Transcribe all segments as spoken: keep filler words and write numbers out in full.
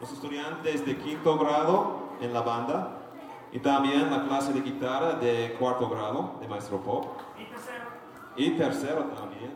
los estudiantes de quinto grado en la banda y también la clase de guitarra de cuarto grado de Maestro Pop. Y tercero. Y tercero también.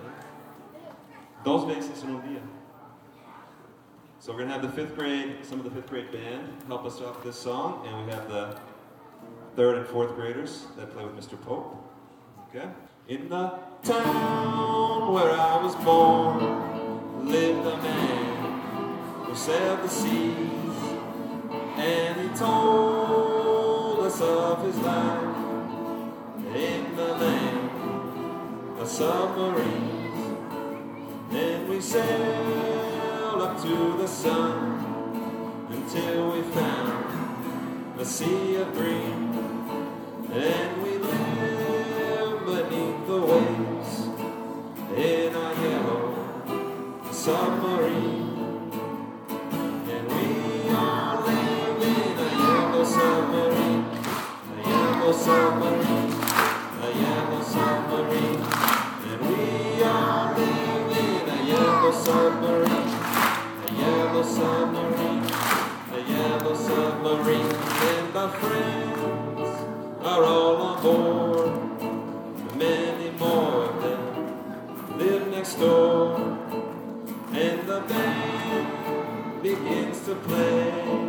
Dos veces en un día. So we're going to have the fifth grade, some of the fifth grade band help us out with this song, and we have the third and fourth graders that play with Mister Pope. Okay? In the town where I was born lived a man who sailed the seas, and he told us of his life in the land of submarines. Then we sailed up to the sun until we found a sea of green, and we lived beneath the waves in a yellow submarine. And we are living in a yellow submarine, a yellow submarine, a yellow submarine. And we are living in a yellow submarine, a yellow submarine, a yellow submarine. And our friends are all on board, many more of them live next door, and the band begins to play.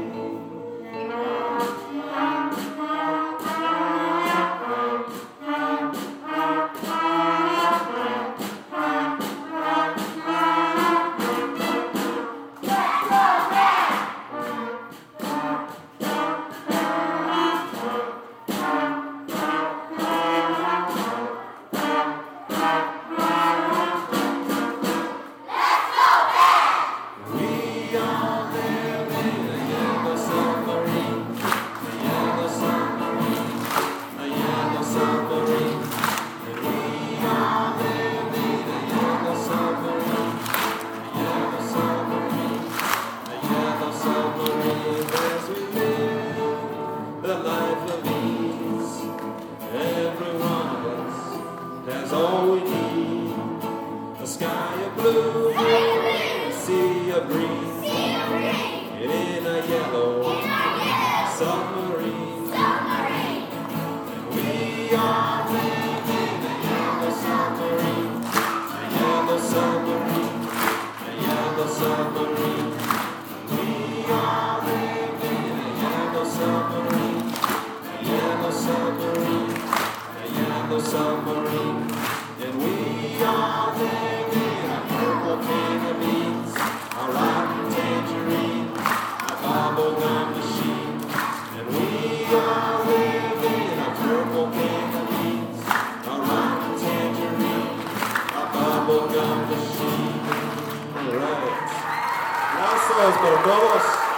All we need, a sky of blue, a sea of green, in a yellow submarine. And we are living in a yellow submarine, a yellow submarine, a yellow submarine. We are living in a yellow submarine, a yellow submarine, a yellow submarine. And we are living in a purple can of beans, a rotten tangerine, a bubblegum machine. And we are living in a purple can of beans, a rotten tangerine, a bubblegum machine. All right. Gracias para todos.